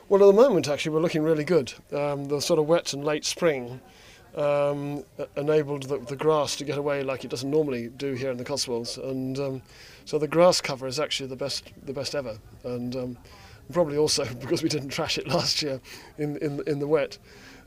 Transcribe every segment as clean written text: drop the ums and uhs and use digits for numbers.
Well, at the moment, actually, we're looking really good. The sort of wet and late spring enabled the grass to get away like it doesn't normally do here in the Cotswolds, and so the grass cover is actually the best ever, and probably also because we didn't trash it last year in the wet.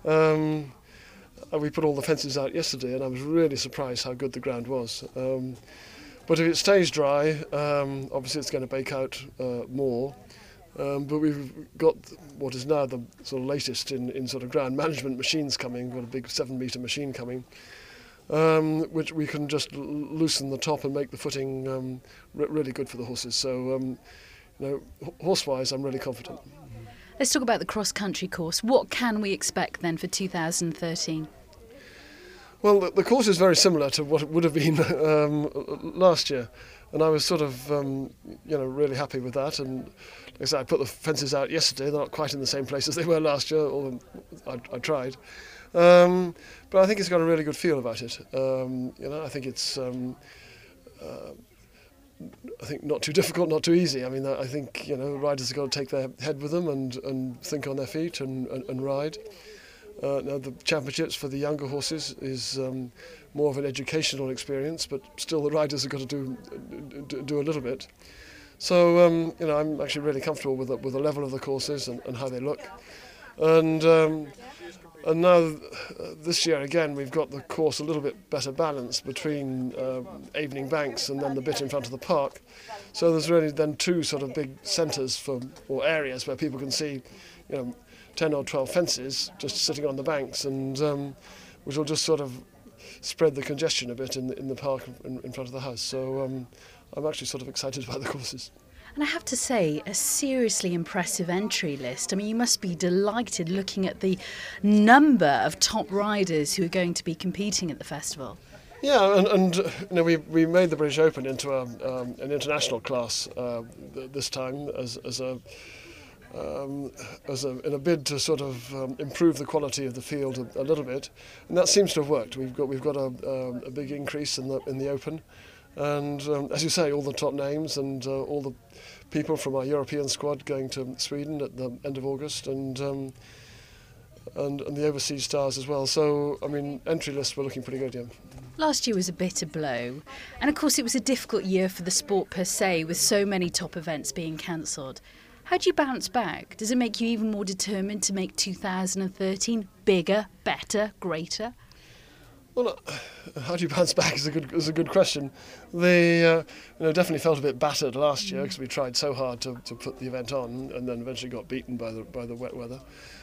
We put all the fences out yesterday, and I was really surprised how good the ground was. But if it stays dry, obviously it's going to bake out more. But we've got what is now the sort of latest in sort of ground management machines coming. We've got a big 7-metre machine coming, which we can just loosen the top and make the footing really good for the horses. So, horse-wise, I'm really confident. Let's talk about the cross-country course. What can we expect then for 2013? Well, the course is very similar to what it would have been last year, and I was sort of, really happy with that. And like I said, I put the fences out yesterday. They're not quite in the same place as they were last year, although I tried. But I think it's got a really good feel about it. I think it's, I think not too difficult, not too easy. I mean, I think riders have got to take their head with them and think on their feet and ride. Now the championships for the younger horses is more of an educational experience, but still the riders have got to do a little bit. So I'm actually really comfortable with the level of the courses and how they look. And now this year again we've got the course a little bit better balanced between Avening Banks and then the bit in front of the park. So there's really then two sort of big centres or areas where people can see 10 or 12 fences just sitting on the banks, and which will just sort of spread the congestion a bit in the park in front of the house. So I'm actually sort of excited about the courses. And I have to say, a seriously impressive entry list. I mean, you must be delighted looking at the number of top riders who are going to be competing at the festival. Yeah, and we made the British Open into an international class this time in a bid to sort of improve the quality of the field a little bit, and that seems to have worked. We've got a big increase in the Open, and as you say, all the top names and all the people from our European squad going to Sweden at the end of August, and the overseas stars as well. So I mean, entry lists were looking pretty good, yeah. Last year was a bitter blow, and of course it was a difficult year for the sport per se, with so many top events being cancelled. How do you bounce back? Does it make you even more determined to make 2013 bigger, better, greater? Well, how do you bounce back is a good question. They definitely felt a bit battered last year because we tried so hard to put the event on, and then eventually got beaten by the wet weather.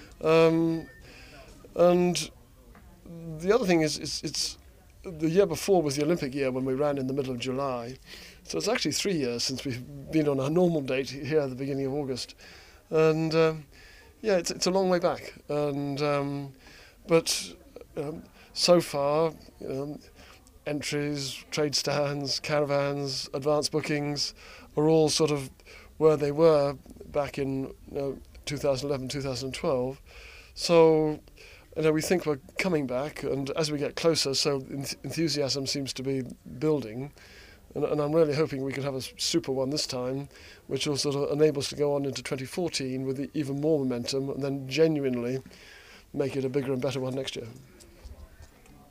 And the other thing is it's the year before was the Olympic year when we ran in the middle of July. So it's actually 3 years since we've been on our normal date here at the beginning of August. And it's a long way back. And but so far, entries, trade stands, caravans, advance bookings are all sort of where they were back in 2011, 2012. So we think we're coming back, and as we get closer, so enthusiasm seems to be building. And I'm really hoping we can have a super one this time, which will sort of enable us to go on into 2014 with even more momentum, and then genuinely make it a bigger and better one next year.